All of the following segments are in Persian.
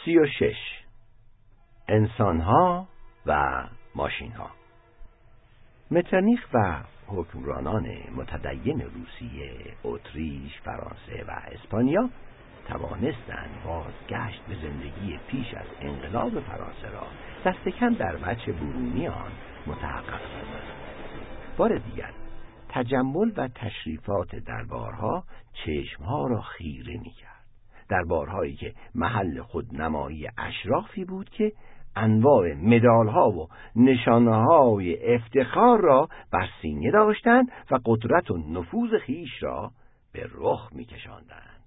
36. انسانها و ماشینها. مترنیخ و حکمرانان متدین روسیه، اتریش، فرانسه و اسپانیا توانستند بازگشت به زندگی پیش از انقلاب فرانسه را دست کم در وجه برونی آن متحقق سازند. بار دیگر تجمل و تشریفات دربارها چشمها را خیره می‌کرد. دربارهایی که محل خودنمایی اشرافی بود که انواع مدالها و نشانه‌های افتخار را بر سینه داشتند و قدرت و نفوذ خیش را به رخ می‌کشاندند.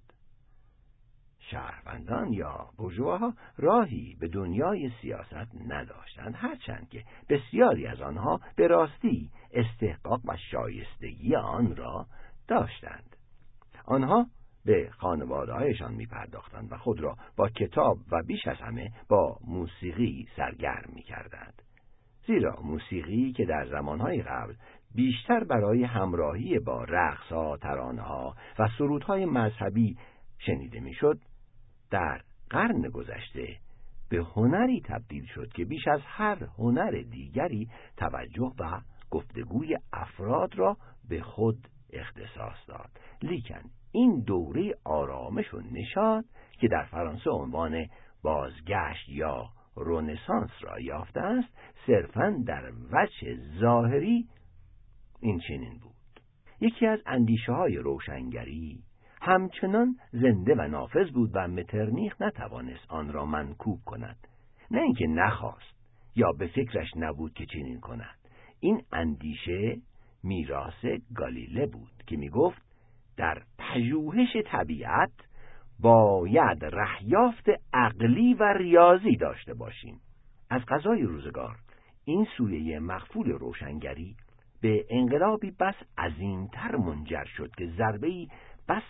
شهروندان یا بورژواها راهی به دنیای سیاست نداشتند، هرچند که بسیاری از آنها به راستی استحقاق و شایستگی آن را داشتند. آنها به خانواده‌هایشان می‌پرداختند و خود را با کتاب و بیش از همه با موسیقی سرگرم می‌کردند. زیرا موسیقی که در زمانهای قبل بیشتر برای همراهی با رقص‌ها، ترانه‌ها و سرودهای مذهبی شنیده می‌شد، در قرن گذشته به هنری تبدیل شد که بیش از هر هنر دیگری توجه و گفتگوی افراد را به خود اختصاص داد. لیکن این دوره آرامش و نشاط که در فرانسه عنوان بازگشت یا رنسانس را یافته است، صرفاً در وجه ظاهری این چنین بود. یکی از اندیشه‌های روشنگری همچنان زنده و نافذ بود و مترنیخ نتوانست آن را منکوب کند. نه اینکه نخواست یا به فکرش نبود که چنین کند. این اندیشه میراث گالیله بود که میگفت در پژوهش طبیعت باید رهیافت عقلی و ریاضی داشته باشیم. از قضای روزگار این سویه مغفول روشنگری به انقلابی بس عظیمتر منجر شد که ضربه‌ای بس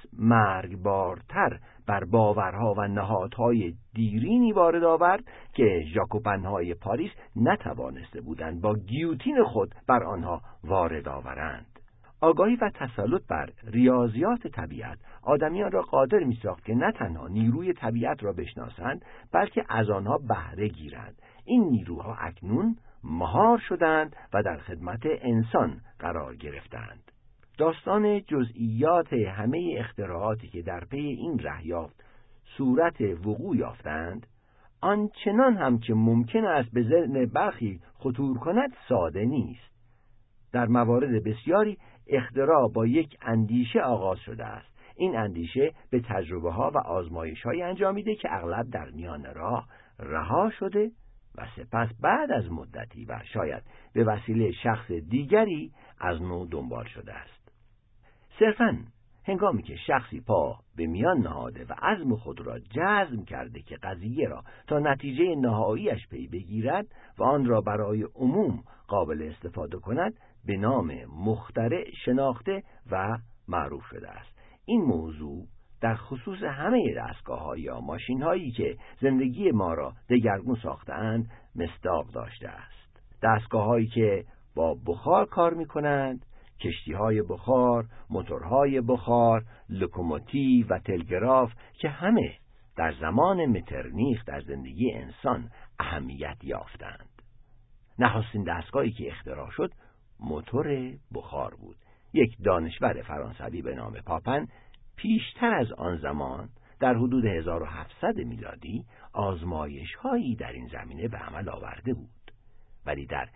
مرگبارتر بر باورها و نهادهای دیرینی وارد آورد که ژاکوبن‌های پاریس نتوانسته بودند با گیوتین خود بر آنها وارد آورند. آگاهی و تسلط بر ریاضیات طبیعت آدمیان را قادر می‌ساخت که نه تنها نیروی طبیعت را بشناسند، بلکه از آنها بهره گیرند. این نیروها اکنون مهار شدند و در خدمت انسان قرار گرفتند. داستان جزئیات همه اختراعاتی که در پی این رهیافت صورت وقوع یافتند، آنچنان هم که ممکن است به ذهن برخی خطور کند ساده نیست. در موارد بسیاری اختراع با یک اندیشه آغاز شده است. این اندیشه به تجربه ها و آزمایش های انجامیده که اغلب در میان راه رها شده و سپس بعد از مدتی و شاید به وسیله شخص دیگری از نو دنبال شده است. صرفاً هنگامی که شخصی پا به میان نهاده و عزم خود را جزم کرده که قضیه را تا نتیجه نهاییش پی بگیرد و آن را برای عموم قابل استفاده کند، به نام مخترع شناخته و معروف شده است. این موضوع در خصوص همه دستگاه‌ها یا ماشین‌هایی که زندگی ما را دگرگون ساخته‌اند مصداق داشته است. دستگاه‌هایی که با بخار کار می‌کنند، کشتی‌های بخار، موتورهای بخار، لوکوموتیو و تلگراف که همه در زمان مترنیخ در زندگی انسان اهمیت یافتند. نخستین دستگاهی که اختراع شد موتور بخار بود. یک دانشور فرانسوی به نام پاپن پیشتر از آن زمان در حدود 1700 میلادی آزمایش‌هایی در این زمینه به عمل آورده بود. ولی در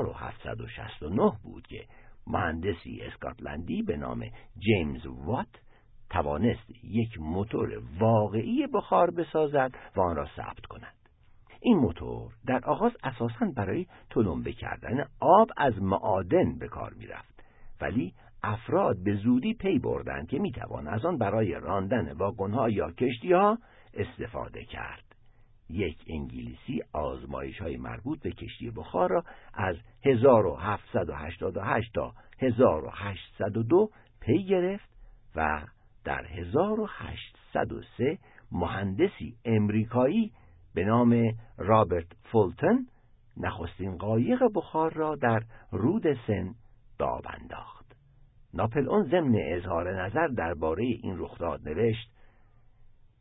1769 بود که مهندسی اسکاتلندی به نام جیمز وات توانست یک موتور واقعی بخار بسازد و آن را ثبت کند. این موتور در آغاز اساساً برای تلمبه کردن آب از معادن به کار می‌رفت، ولی افراد به زودی پی بردند که می‌توان از آن برای راندن واگن‌ها یا کشتی‌ها استفاده کرد. یک انگلیسی آزمایش‌های مربوط به کشتی بخار را از 1788 تا 1802 پی گرفت و در 1803 مهندسی امریکایی به نام رابرت فولتون نخستین قایق بخار را در رود سن به آب انداخت. ناپلئون ضمن اظهار نظر درباره این رخداد نوشت: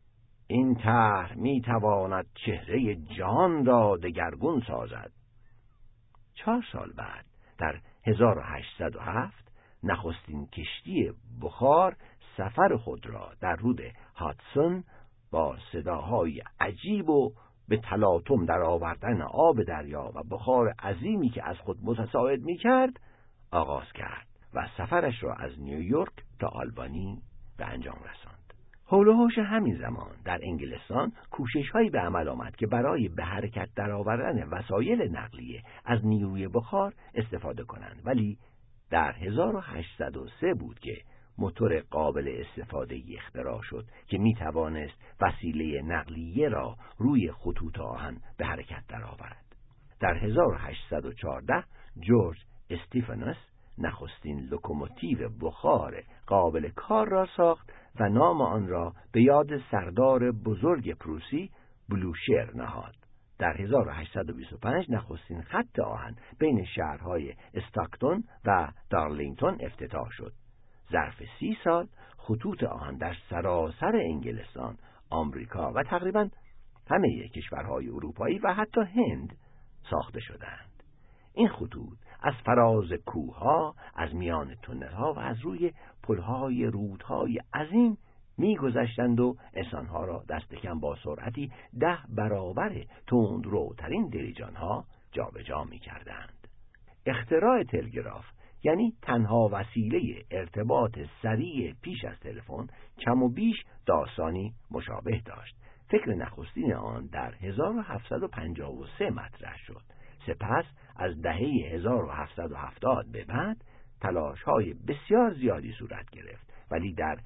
این طرح میتواند چهره جهان را دگرگون سازد. 4 سال بعد در 1807 نخستین کشتی بخار سفر خود را در رود هاتسون با صداهای عجیب و به تلاطم در آوردن آب دریا و بخار عظیمی که از خود متساعد می‌کرد آغاز کرد و سفرش را از نیویورک تا آلبانی به انجام رساند. حول و حوش همین زمان در انگلستان کوشش‌هایی به عمل آمد که برای به حرکت درآوردن وسایل نقلیه از نیروی بخار استفاده کنند، ولی در 1803 بود که موتور قابل استفاده اختراع شد که می توانست وسیله نقلیه را روی خطوط آهن به حرکت درآورد. در 1814 جورج استیفنس نخستین لوکوموتیو بخار قابل کار را ساخت و نام آن را به یاد سردار بزرگ پروسی بلوشر نهاد. در 1825 نخستین خط آهن بین شهرهای استاکتون و دارلینگتون افتتاح شد. ظرف 30 سال خطوط آهن در سراسر انگلستان، آمریکا و تقریباً همه کشورهای اروپایی و حتی هند ساخته شدند. این خطوط از فراز کوه‌ها، از میان تونل‌ها و از روی پل‌های رودهای عظیم می‌گذشتند و انسان‌ها را دست کم با سرعتی 10 برابر تندروترین دلیجان‌ها جابجا می‌کردند. اختراع تلگراف، یعنی تنها وسیله ارتباط سریع پیش از تلفن، کم و بیش داستانی مشابه داشت. فکر نخستین آن در 1753 مطرح شد. سپس از دهه 1770 به بعد تلاش‌های بسیار زیادی صورت گرفت، ولی در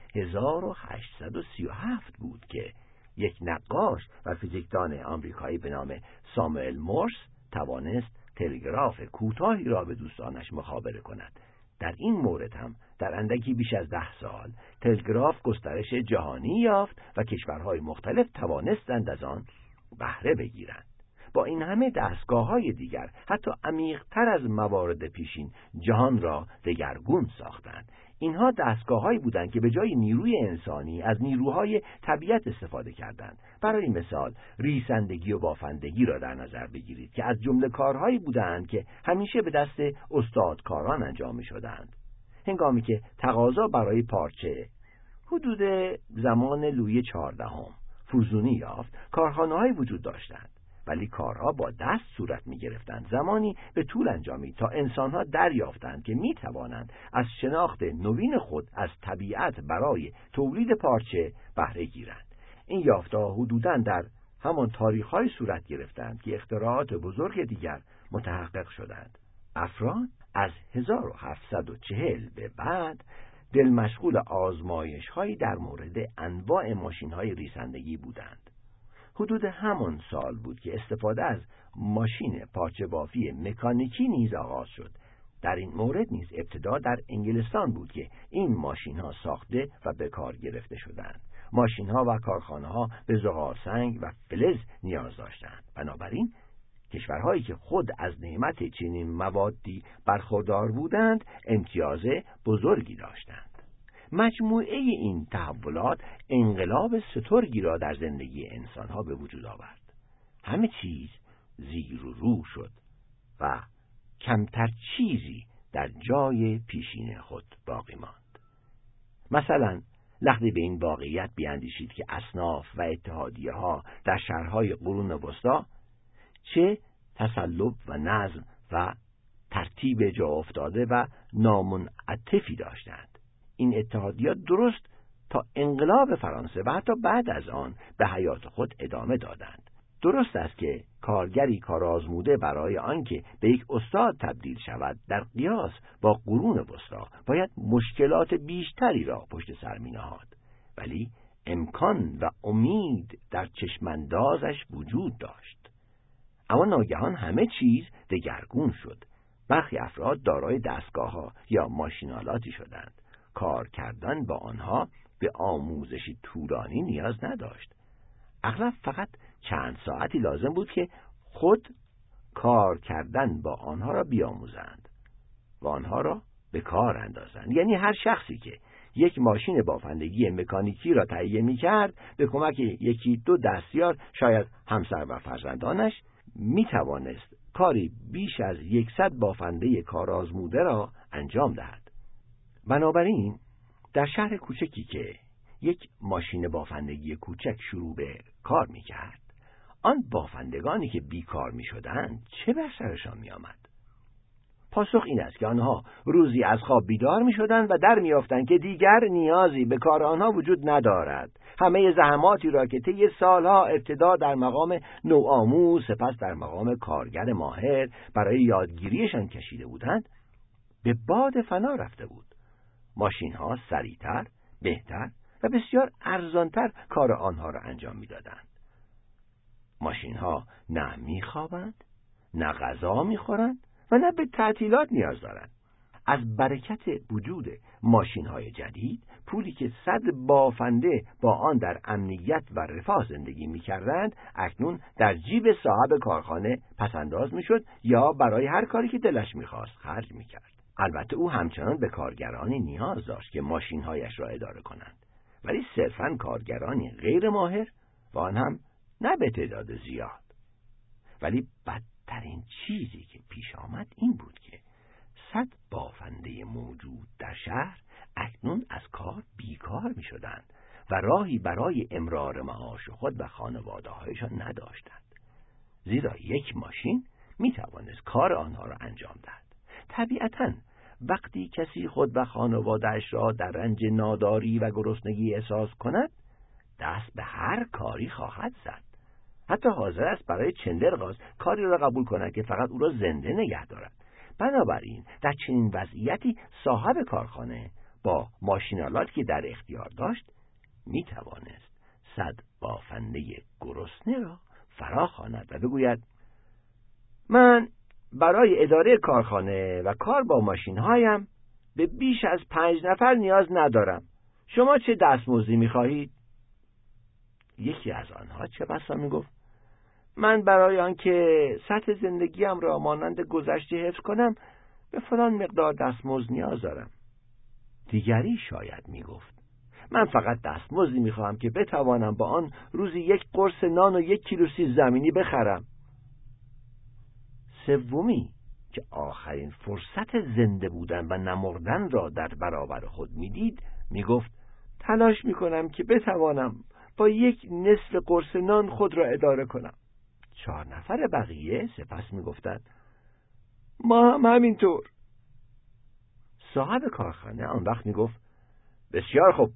1837 بود که یک نقاش و فیزیکدان آمریکایی به نام ساموئل مورس توانست تلگراف کوتاهی را به دوستانش مخابره کند. در این مورد هم در اندکی بیش از 10 سال تلگراف گسترش جهانی یافت و کشورهای مختلف توانستند از آن بهره بگیرند. با این همه دستگاه‌های دیگر حتی عمیق‌تر از موارد پیشین جهان را دگرگون ساختند. اینها دستگاه‌هایی بودند که به جای نیروی انسانی از نیروهای طبیعت استفاده کردند. برای مثال ریسندگی و بافندگی را در نظر بگیرید که از جمله کارهایی بودند که همیشه به دست استادکاران انجام می‌شدند. هنگامی که تقاضا برای پارچه حدود زمان لویی 14 فزونی یافت، کارخانه‌هایی وجود داشتند، ولی کارها با دست صورت می گرفتند. زمانی به طول انجامید تا انسانها دریافتند که می توانند از شناخت نوین خود از طبیعت برای تولید پارچه بهره گیرند. این یافته‌ها حدوداً در همان تاریخ‌های صورت گرفتند که اختراعات بزرگ دیگر متحقق شدند. افراد از 1740 به بعد دل مشغول آزمایش‌هایی در مورد انواع ماشین‌های ریسندگی بودند. حدود همان سال بود که استفاده از ماشین پارچه بافی مکانیکی نیز آغاز شد. در این مورد نیز ابتدا در انگلستان بود که این ماشین‌ها ساخته و به کار گرفته شدند. ماشین‌ها و کارخانه‌ها به زغالسنگ و فلز نیاز داشتند. بنابراین کشورهایی که خود از نعمت چنین موادی برخوردار بودند امتیاز بزرگی داشتند. مجموعه این تحولات انقلاب سترگی را در زندگی انسانها به وجود آورد. همه چیز زیر و رو شد و کمتر چیزی در جای پیشین خود باقی ماند. مثلا لحظه به این واقعیت بیاندیشید که اصناف و اتحادیه ها در شهرهای قرون وسطی چه تسلب و نظم و ترتیب جا افتاده و نامنعطفی داشتند. این اتحادیات درست تا انقلاب فرانسه و حتی بعد از آن به حیات خود ادامه دادند. درست است که کارگری کارآزموده برای آنکه به یک استاد تبدیل شود در قیاس با قرون وسطی باید مشکلات بیشتری را پشت سر می‌نهاد، ولی امکان و امید در چشماندازش وجود داشت. اما ناگهان همه چیز دگرگون شد. برخی افراد دارای دستگاه‌ها یا ماشین‌آلاتی شدند. کار کردن با آنها به آموزشی طولانی نیاز نداشت. اغلب فقط چند ساعتی لازم بود که خود کار کردن با آنها را بیاموزند و آنها را به کار اندازند. یعنی هر شخصی که یک ماشین بافندگی مکانیکی را تهیه می‌کرد، به کمک یکی دو دستیار، شاید همسر و فرزندانش، می‌توانست کاری بیش از 100 بافنده کارآزموده را انجام دهد. بنابراین در شهر کوچکی که یک ماشین بافندگی کوچک شروع به کار می‌کرد، آن بافندگانی که بیکار می‌شدند چه بر سرشان می‌آمد؟ پاسخ این است که آنها روزی از خواب بیدار می‌شدند و در می‌یافتند که دیگر نیازی به کار آنها وجود ندارد. همه زحماتی را که طی سالها ابتدا در مقام نوآموز، سپس در مقام کارگر ماهر برای یادگیریشان کشیده بودند، به باد فنا رفته بود. ماشین‌ها سریعتر، بهتر و بسیار ارزانتر کار آنها را انجام می‌دادند. ماشین‌ها نه می‌خوابند، نه غذا می‌خورند و نه به تعطیلات نیاز دارند. از برکت وجود ماشین‌های جدید، پولی که 100 بافنده با آن در امنیت و رفاه زندگی می‌کردند، اکنون در جیب صاحب کارخانه پس‌انداز می‌شد یا برای هر کاری که دلش می‌خواست خرج می‌کرد. البته او همچنان به کارگرانی نیاز داشت که ماشین‌هایش را اداره کنند، ولی صرفاً کارگرانی غیر ماهر و آن هم نه به تعداد زیاد. ولی بدترین چیزی که پیش آمد این بود که 100 بافنده موجود در شهر اکنون از کار بیکار می شدند و راهی برای امرار معاش خود و خانواده‌هایشان نداشتند، زیرا یک ماشین می توانست کار آنها را انجام دهد. طبیعتاً وقتی کسی خود و خانواده‌اش را در رنج ناداری و گرسنگی احساس کند، دست به هر کاری خواهد زد. حتی حاضر است برای چندرغاز کاری را قبول کند که فقط او را زنده نگه دارد. بنابراین در چنین وضعیتی صاحب کارخانه با ماشینالاتی که در اختیار داشت می توانست 100 بافنده گرسنه را فراخواند و بگوید: من برای اداره کارخانه و کار با ماشین‌هایم به بیش از 5 نفر نیاز ندارم. شما چه دستمزدی می‌خواهید؟ یکی از آنها چه بسا می‌گفت: من برای آنکه سطح زندگیم را مانند گذشته حفظ کنم به فلان مقدار دستمزد نیاز دارم. دیگری شاید می‌گفت: من فقط دستمزدی می‌خواهم که بتوانم با آن روزی 1 قرص نان و 1 کیلو سیب زمینی بخرم. سومی که آخرین فرصت زنده بودن و نمردن را در برابر خود می‌دید، می‌گفت: تلاش می‌کنم که بتوانم با 1 نصف قرص نان خود را اداره کنم. 4 نفر بقیه سپس می‌گفتند: ما هم همینطور. صاحب کارخانه آن وقت می‌گفت: بسیار خوب،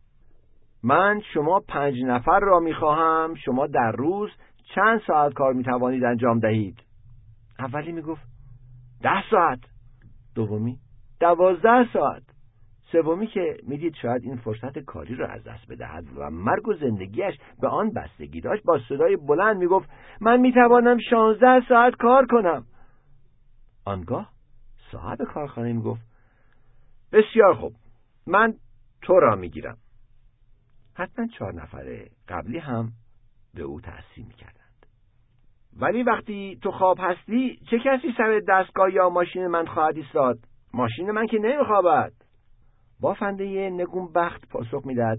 من شما 5 نفر را می‌خواهم. شما در روز چند ساعت کار می‌توانید انجام دهید؟ اولی می‌گفت: 10 ساعت. دومی: 12 ساعت. سومی که میدید شاید این فرصت کاری را از دست بدهد و مرگ و زندگیش به آن بستگی داشت، با صدای بلند میگفت: من میتوانم 16 ساعت کار کنم. آنگاه صاحب کارخانه میگفت: بسیار خوب، من تو را میگیرم. حتما 4 نفر قبلی هم به او تأثیر میکردند. ولی وقتی تو خواب هستی چه کسی سر دستگاه یا ماشین من خواهد ایستاد؟ ماشین من که نمیخوابد. بافنده نگونبخت پاسخ میداد: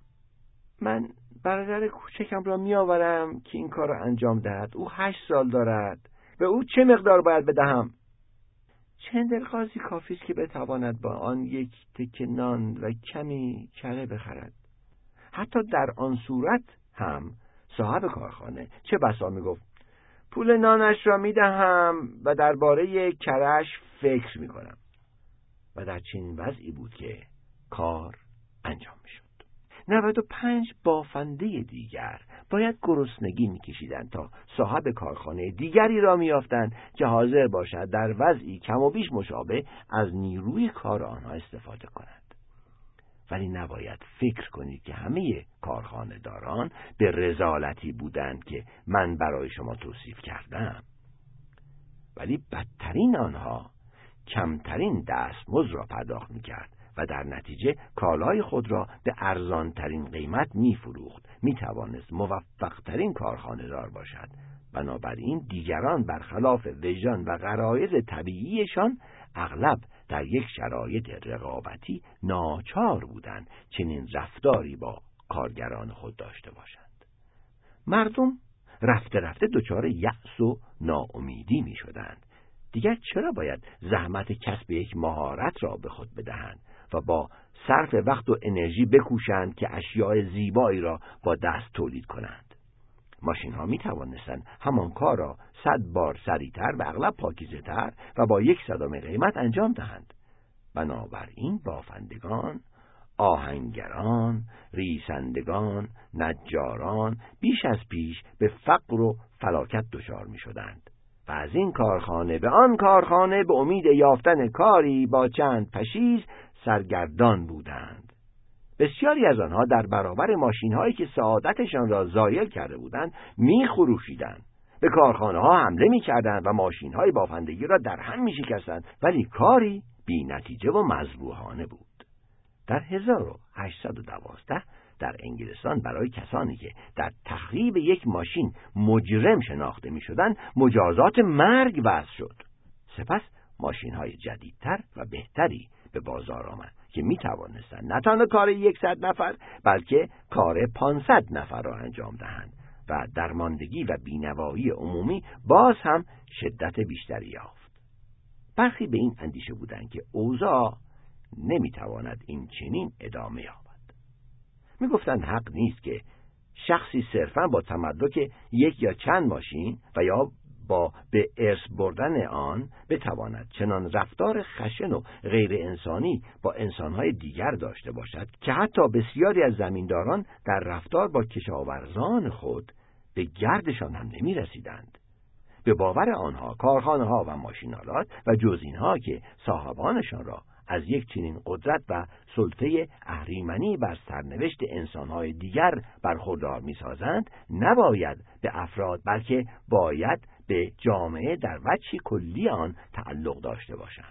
من برادر کوچکم را میآورم که این کار را انجام دهد. او 8 سال دارد. به او چه مقدار باید بدهم؟ چندرغازی کافی است که بتواند با آن 1 تکه نان و کمی کره بخرد. حتی در آن صورت هم صاحب کارخانه چه بسا میگفت: پول نانش را میدهم و درباره کره‌اش فکر میکنم. و در چنین وضعی بود که کار انجام میشد. 95 بافنده دیگر باید گرسنگی میکشیدند تا صاحب کارخانه دیگری را میافتند که حاضر باشد در وضعی کم و بیش مشابه از نیروی کار آنها استفاده کند. ولی نباید فکر کنید که همه کارخانه داران به رذالتی بودند که من برای شما توصیف کردم. ولی بدترین آنها کمترین دستمزد را پرداخت میکرد و در نتیجه کالای خود را به ارزانترین قیمت میفروخت. میتوانست موفقترین کارخانه دار باشد. بنابراین دیگران برخلاف وجدان و غرایز طبیعیشان اغلب در یک شرایط رقابتی ناچار بودند چنین رفتاری با کارگران خود داشته باشند. مردم رفته رفته دچار یأس و ناامیدی می شدند. دیگر چرا باید زحمت کسب یک مهارت را به خود بدهند و با صرف وقت و انرژی بکوشند که اشیاء زیبایی را با دست تولید کنند؟ ماشین ها می توانستند همان کار را 100 بار سریعتر و اغلب پاکیزه‌تر و با 1/100 قیمت انجام دهند. بنابراین بافندگان، آهنگران، ریسندگان، نجاران بیش از پیش به فقر و فلاکت دچار می شدند و از این کارخانه به آن کارخانه به امید یافتن کاری با چند پشیز سرگردان بودند. بسیاری از آنها در برابر ماشین‌هایی که سعادتشان را زایل کرده بودند می‌خروشیدند. به کارخانه‌ها حمله می‌کردند و ماشین‌های بافندگی را در هم می‌شکستند، ولی کاری بی‌نتیجه و مذبوحانه بود. در 1812 در انگلستان برای کسانی که در تخریب یک ماشین مجرم شناخته می‌شدند مجازات مرگ وضع شد. سپس ماشین‌های جدیدتر و بهتری به بازار آمد که می توانستند نه تنها کار 100 نفر بلکه کار 500 نفر را انجام دهند و درماندگی و بینوایی عمومی باز هم شدت بیشتری یافت. برخی به این اندیشه بودند که اوضاع نمی تواند این چنین ادامه یابد. می گفتند حق نیست که شخصی صرفاً با تملک یک یا چند ماشین و یا با به ارث بردن آن بتواند چنان رفتار خشن و غیر انسانی با انسانهای دیگر داشته باشد که حتی بسیاری از زمینداران در رفتار با کشاورزان خود به گردشان هم نمی رسیدند. به باور آنها کارخانه‌ها و ماشین‌آلات و جز اینها که صاحبانشان را از یک چنین قدرت و سلطه اهریمنی بر سرنوشت انسانهای دیگر برخوردار می‌سازند، نباید به افراد بلکه باید به جامعه در وجهی کلی آن تعلق داشته باشند.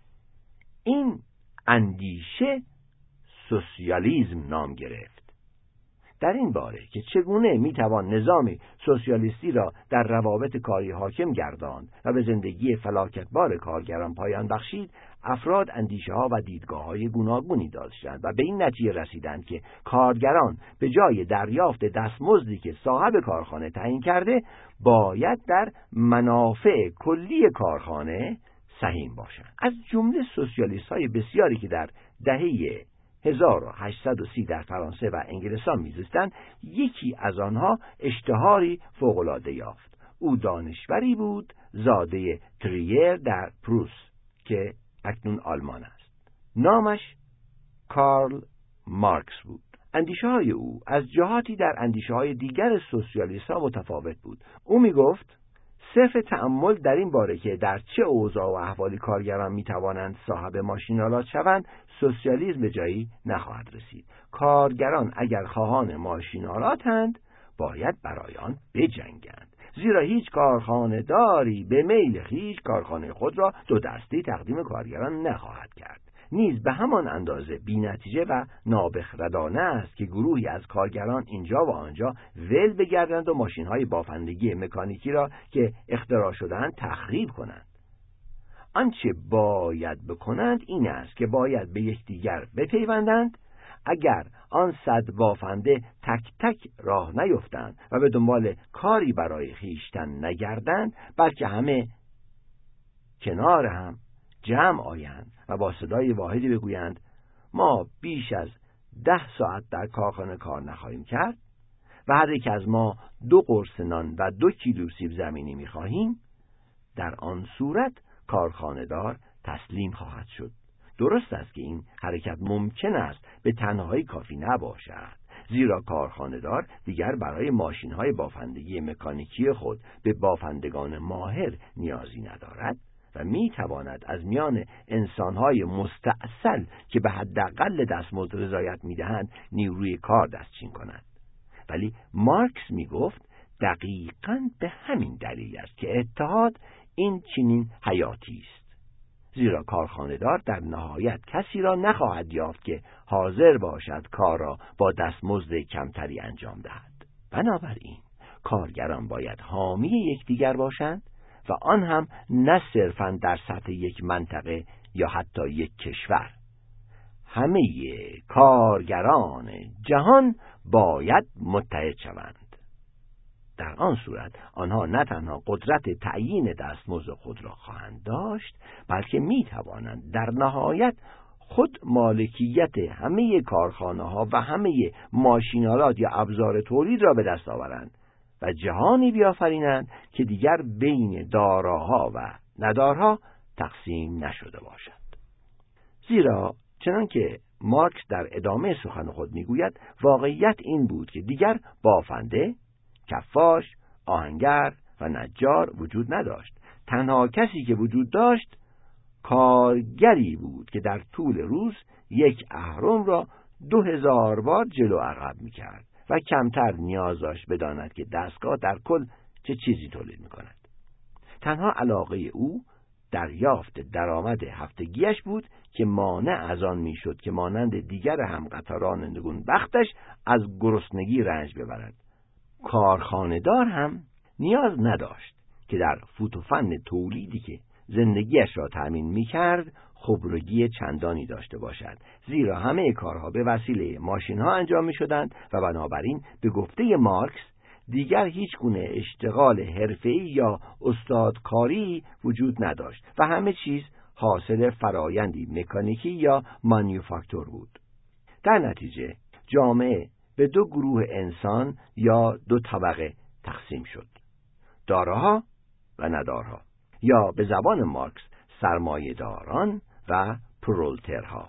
این اندیشه سوسیالیسم نام گرفت. در این باره که چگونه میتوان نظام سوسیالیستی را در روابط کاری حاکم گرداند و به زندگی فلاکتبار کارگران پایان بخشید، افراد اندیشه‌ها و دیدگاه‌های گوناگونی داشتند و به این نتیجه رسیدند که کارگران به جای دریافت دستمزدی که صاحب کارخانه تعیین کرده، باید در منافع کلی کارخانه سهیم باشند. از جمله سوسیالیست‌های بسیاری که در دهه 1830 در فرانسه و انگلستان میزیستند، یکی از آنها اشتهاری فوق‌العاده یافت. او دانشوری بود، زاده تریر در پروس که اکنون آلمان است. نامش کارل مارکس بود. اندیشه‌های او از جهاتی در اندیشه‌های دیگر سوسیالیست‌ها متفاوت بود. او میگفت صرف تأمل در این باره که در چه اوضاع و احوالی کارگران میتوانند صاحب ماشین‌آلات شوند، سوسیالیسم به جایی نخواهد رسید. کارگران اگر خواهان ماشین‌آلاتند، باید برای آن بجنگند، زیرا هیچ کارخانه داری به میل خویش کارخانه خود را 2 دستی تقدیم کارگران نخواهد کرد. نیز به همان اندازه بی‌نتیجه و نابخردانه است که گروهی از کارگران اینجا و آنجا ول بگردند و ماشین‌های بافندگی مکانیکی را که اختراع شده‌اند تخریب کنند. آنچه باید بکنند این است که باید به یکدیگر بپیوندند. اگر آن 100 بافنده تک تک راه نیفتند و به دنبال کاری برای خویشتن نگردند، بلکه همه کنار هم جمع آیند و با صدای واحدی بگویند ما بیش از 10 ساعت در کارخانه کار نخواهیم کرد و هر یک از ما 2 قرص نان و 2 کیلو سیب زمینی می‌خواهیم، در آن صورت کارخانه‌دار تسلیم خواهد شد. درست است که این حرکت ممکن است به تنهایی کافی نباشد، زیرا کارخانه‌دار دیگر برای ماشین‌های بافندگی مکانیکی خود به بافندگان ماهر نیازی ندارد و می‌تواند از میان انسان‌های مستأصل که به حداقل دستمزد رضایت می‌دهند نیروی کار دستچین کند. ولی مارکس می‌گفت دقیقاً به همین دلیل است که اتحاد این چنین حیاتی است، زیرا کارخانه‌دار در نهایت کسی را نخواهد یافت که حاضر باشد کار را با دستمزد کمتری انجام دهد. بنابراین کارگران باید حامی یکدیگر باشند و آن هم نه صرفاً در سطح یک منطقه یا حتی یک کشور. همه کارگران جهان باید متحد شوند. در آن صورت آنها نه تنها قدرت تعیین دستمزد خود را خواهند داشت، بلکه می توانند در نهایت خود مالکیت همه کارخانه‌ها و همه ماشین‌آلات یا ابزار تولید را به دست آورند و جهانی بیافرینند که دیگر بین داراها و ندارها تقسیم نشده باشد. زیرا چنانکه مارکس در ادامه سخن خود میگوید، واقعیت این بود که دیگر بافنده، کفاش، آهنگر و نجار وجود نداشت. تنها کسی که وجود داشت کارگری بود که در طول روز یک اهرم را 2000 بار جلو عقب میکرد و کمتر نیاز داشت بداند که دستگاه در کل چه چیزی تولید میکند. تنها علاقه او دریافت درآمد هفتگیش بود که مانع از آن میشد که مانند دیگر همقطاران نگون بختش از گرسنگی رنج ببرد. کارخانه‌دار هم نیاز نداشت که در فوت و فن تولیدی که زندگیش را تأمین می‌کرد خبرگی چندانی داشته باشد، زیرا همه کارها به وسیله ماشین‌ها انجام می‌شدند و بنابراین به گفته مارکس دیگر هیچ گونه اشتغال حرفه‌ای یا استادکاری وجود نداشت و همه چیز حاصل فرایندی مکانیکی یا مانیفاکتور بود. در نتیجه جامعه به دو گروه انسان یا دو طبقه تقسیم شد: داراها و ندارها، یا به زبان مارکس سرمایه‌داران و پرولترها.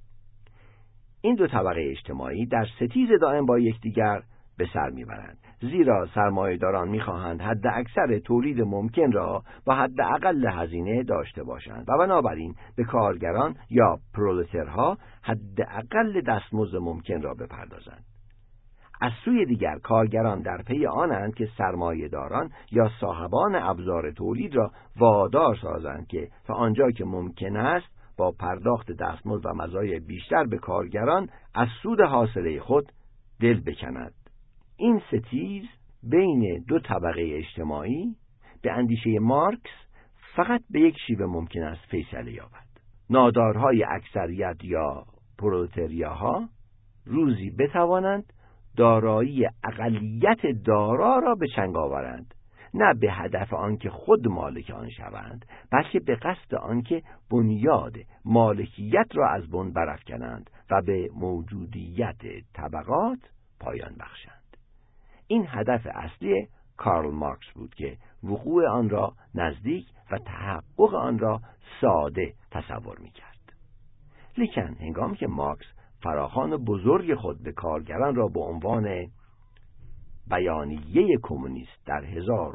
این دو طبقه اجتماعی در ستیز دائم با یکدیگر به سر میبرند، زیرا سرمایه‌داران میخواهند حد اکثر تولید ممکن را با حد اقل هزینه داشته باشند و بنابراین به کارگران یا پرولترها حد اقل دستمزد ممکن را بپردازند. از سوی دیگر کارگران در پی آنند که سرمایه‌داران یا صاحبان ابزار تولید را وادار سازند که تا آنجا که ممکن است با پرداخت دستمزد و مزایای بیشتر به کارگران از سود حاصله خود دل بکند. این ستیز بین دو طبقه اجتماعی به اندیشه مارکس فقط به یک شیوه ممکن است فیصله یابد: نادارهای اکثریت یا پرولتریاها روزی بتوانند دارایی اقلیت دارا را به چنگ آورند، نه به هدف آنکه خود مالک آن شوند، بلکه به قصد آنکه بنیاد مالکیت را از بن برافکنند و به موجودیت طبقات پایان بخشند. این هدف اصلی کارل مارکس بود که وقوع آن را نزدیک و تحقق آن را ساده تصور می‌کرد. لیکن هنگامی که مارکس فراخوان بزرگ خود به کارگران را به عنوان بیانیه کمونیست در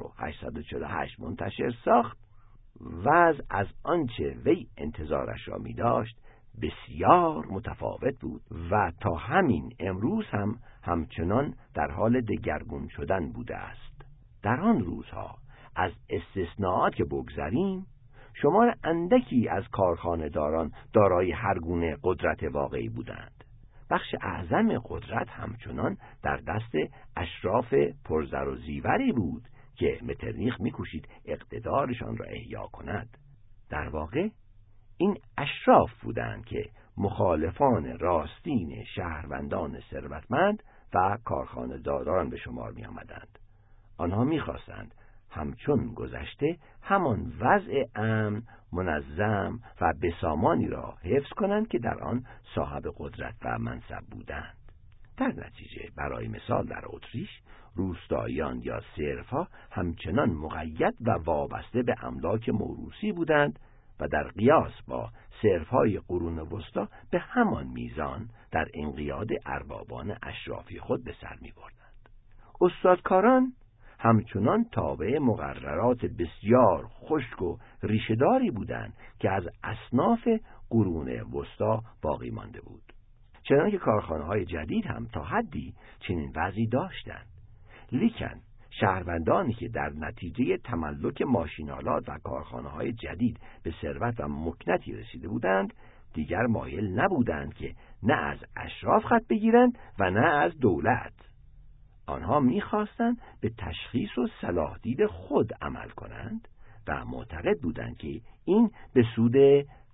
1848 منتشر ساخت، وضع از آنچه وی انتظارش را می داشت بسیار متفاوت بود و تا همین امروز هم همچنان در حال دگرگون شدن بوده است. در آن روزها از استثناءات که بگذریم، شمار اندکی از کارخانه‌داران دارای هر گونه قدرت واقعی بودند. بخش اعظم قدرت همچنان در دست اشراف پرزر و زیوری بود که مترنیخ می‌کوشید اقتدارشان را احیا کند. در واقع این اشراف بودند که مخالفان راستین شهروندان ثروتمند و کارخانه‌داران به شمار می‌آمدند. آنها می‌خواستند همچون گذشته همان وضع امن، منظم و بسامانی را حفظ کنند که در آن صاحب قدرت و منصب بودند. در نتیجه برای مثال در اتریش روستاییان یا سرف‌ها همچنان مقید و وابسته به املاک موروثی بودند و در قیاس با سرف‌های قرون وسطی به همان میزان در انقیاد اربابان اشرافی خود به سر می‌بردند. استادکاران همچنان تابع مقررات بسیار خشک و ریشه‌داری بودند که از اصناف قرون وسطی باقی مانده بود. چنانکه کارخانه‌های جدید هم تا حدی چنین وضعی داشتند. لیکن شهروندانی که در نتیجه تملک ماشین‌آلات و کارخانه‌های جدید به ثروت و مکنتی رسیده بودند، دیگر مایل نبودند که نه از اشراف خط بگیرند و نه از دولت. آنها می‌خواستند به تشخیص و صلاح دید خود عمل کنند و معتقد بودند که این به سود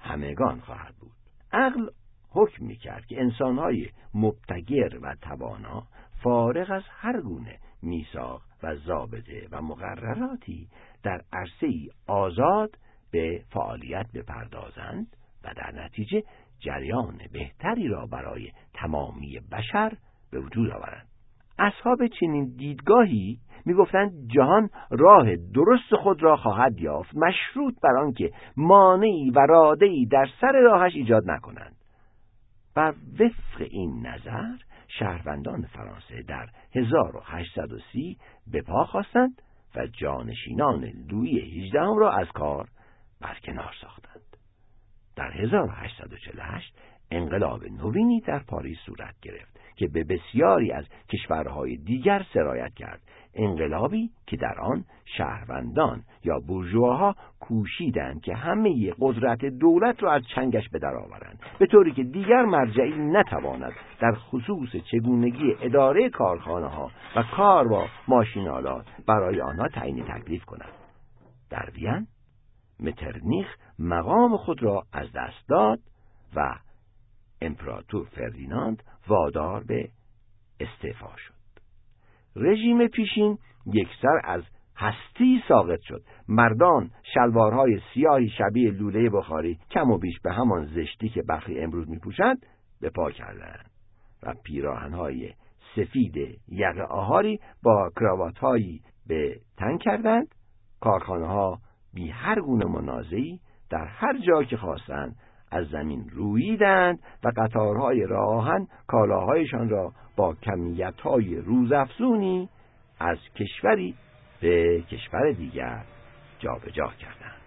همگان خواهد بود. عقل حکم می‌کرد که انسان‌های مبتکر و توانا فارغ از هر گونه میثاق و ضابطه و مقرراتی در عرصه‌ای آزاد به فعالیت بپردازند و در نتیجه جریان بهتری را برای تمامی بشر به وجود آورند. اصحاب چنین دیدگاهی میگفتند جهان راه درست خود را خواهد یافت، مشروط بر آنکه مانعی و رادعی در سر راهش ایجاد نکنند. بر وفق این نظر شهروندان فرانسه در 1830 به پا خواستند و جانشینان لویی 18 را از کار برکنار ساختند. در 1848 انقلاب نوینی در پاریس صورت گرفت که به بسیاری از کشورهای دیگر سرایت کرد. انقلابی که در آن شهروندان یا بورژواها کوشیدند که همه قدرت دولت را از چنگش به در آورند، به طوری که دیگر مرجعی نتواند در خصوص چگونگی اداره کارخانه‌ها و کار با ماشین‌آلات برای آنها تعیین تکلیف کند. در وین مترنیخ مقام خود را از دست داد و امپراتور فردیناند وادار به استعفا شد. رژیم پیشین یکسر از هستی ساقط شد. مردان شلوارهای سیاهی شبیه لوله بخاری کم و بیش به همان زشتی که برخی امروز می‌پوشند به پا کردند و پیراهن‌های سفید یقه آهاری با کراوات‌هایی به تن کردند. کارخانه‌ها بی هر گونه منازعی در هر جا که خواستند از زمین روییدند و قطارهای راه آهن کالاهایشان را با کمیت‌های روزافزونی از کشوری به کشور دیگر جابجا کردند.